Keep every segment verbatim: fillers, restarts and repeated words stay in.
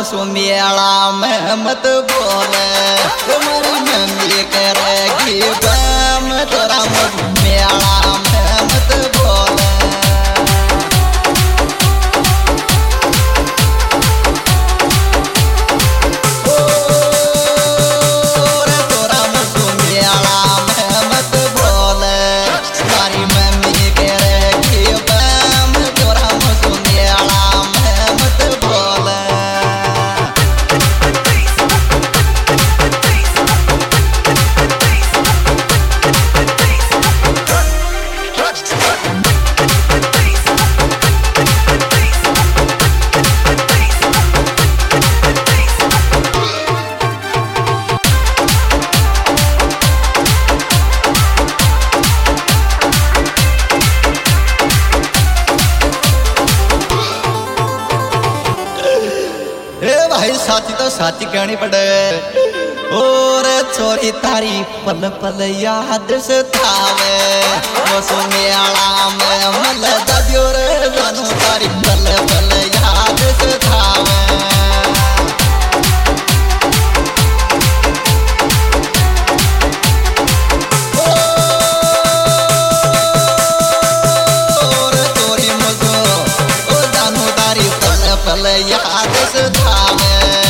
बसो मेला में मत बोले तुम्हारी मम्मी करेगी बम तोरा मेला में मत बोले भाई साथी तो साथी कहनी पड़े और छोरी तारी पल पल याद से थावे वो सुनियाला में मल दादियो रे जानू तारी पल पल याद से थावे और छोरी मुझो ओ जानू तारी पल पल याद से Thawe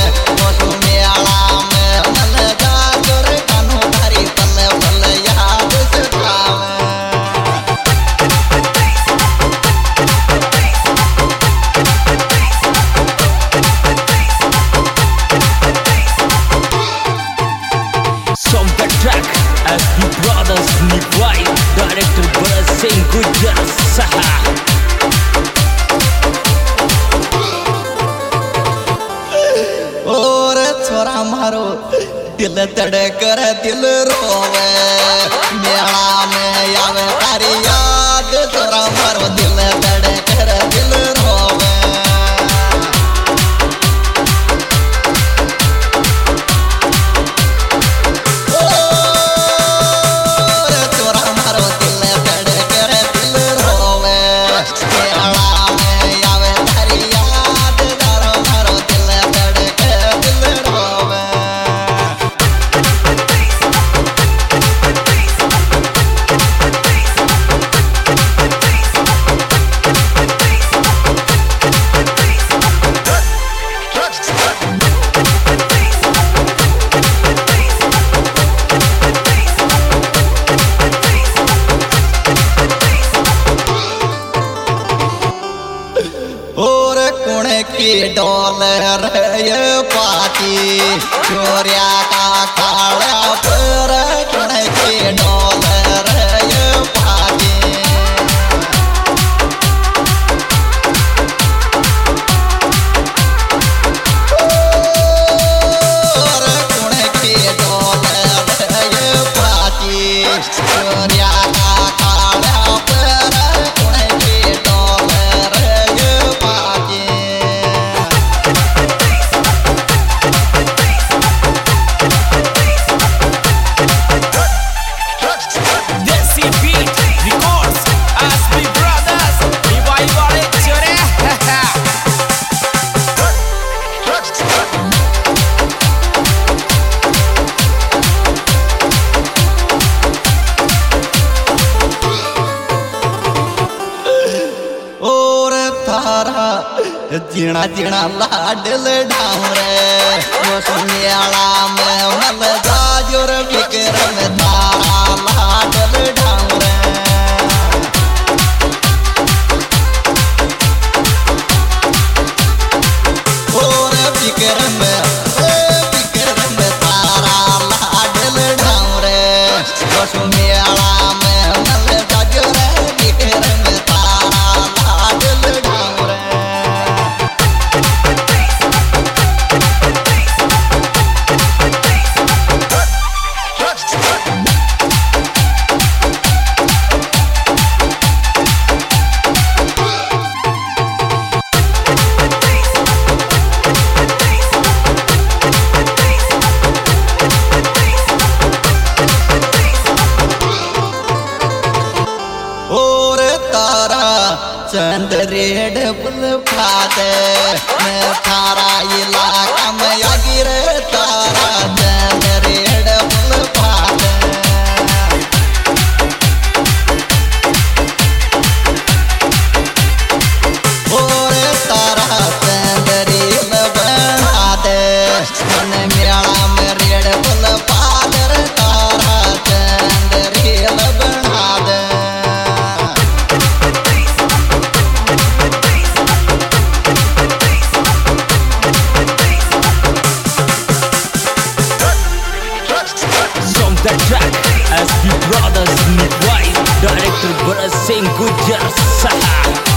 as the brothers Nivai, director Bharat Singh Gujjar Saha. और छोरा मारो दिल धड़कर दिल रोवे मेला में आवे तारी याद छोरा मारो दिल धड़कर दिल रोवे की डोल रे पाती चोरिया का खाड़ा पर कुण की डोल रे पाती और कुण की डोल रे पाती चोरिया का खाड़ा पर कुण की डोल रे पाती जीना जीना लाडल ढाऊरे वो सुनियाला में मल जाजोर विक्रम तारा लाडल ढाऊरे और विक्रम विक्रम तारा लाडल ढाऊरे वो सुनियाला में मल जाजोर विक्रम तारा लाडल ढाऊरे चंद्रेड पुल फादे मैं थारा इलाका में आगिर तारा चंद्रेड पुल फादे और तारा चंद्रेल बना दे मन मेला में रेड पुल फादर तारा चंद्रेल बना दे The track S B Brothers Nitwai Director Bharat Singh Gujjar Saha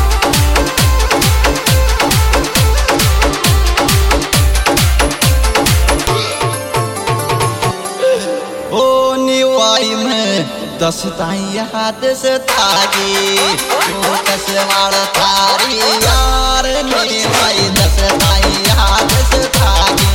ओ निवाई में दस ताई याद से तागी ओ कसवाड़ थारी यार निवाई दस ताई याद से तागी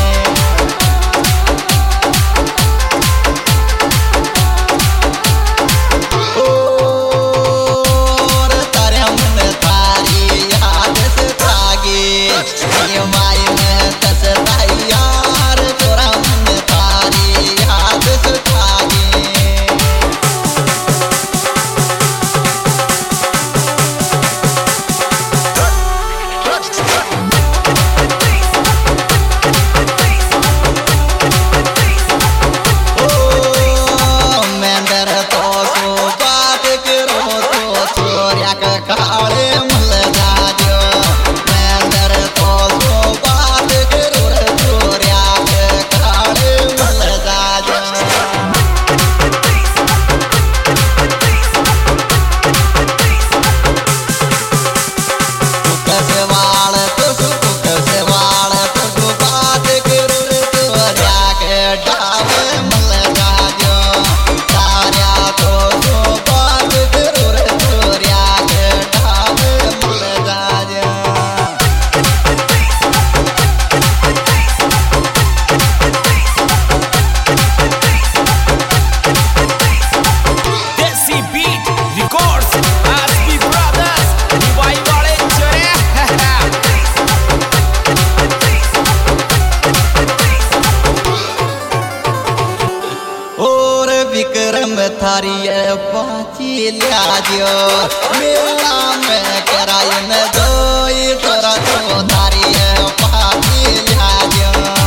विक्रम थारी पाची लिया मेला में कराई न जोई तोरा तो थारी पाची लिया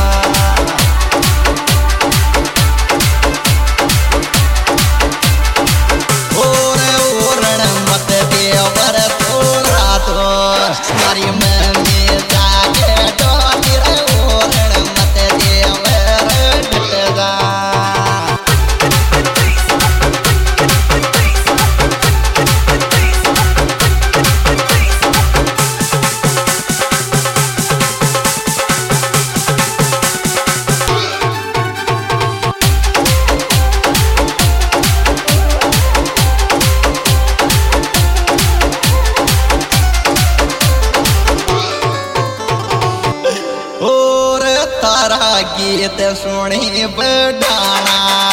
और ओरण मत देवर थोड़ा तो मारी में में जाके डोली रे ओरण मत देवर डटगा गीत सुनी बढ़ाना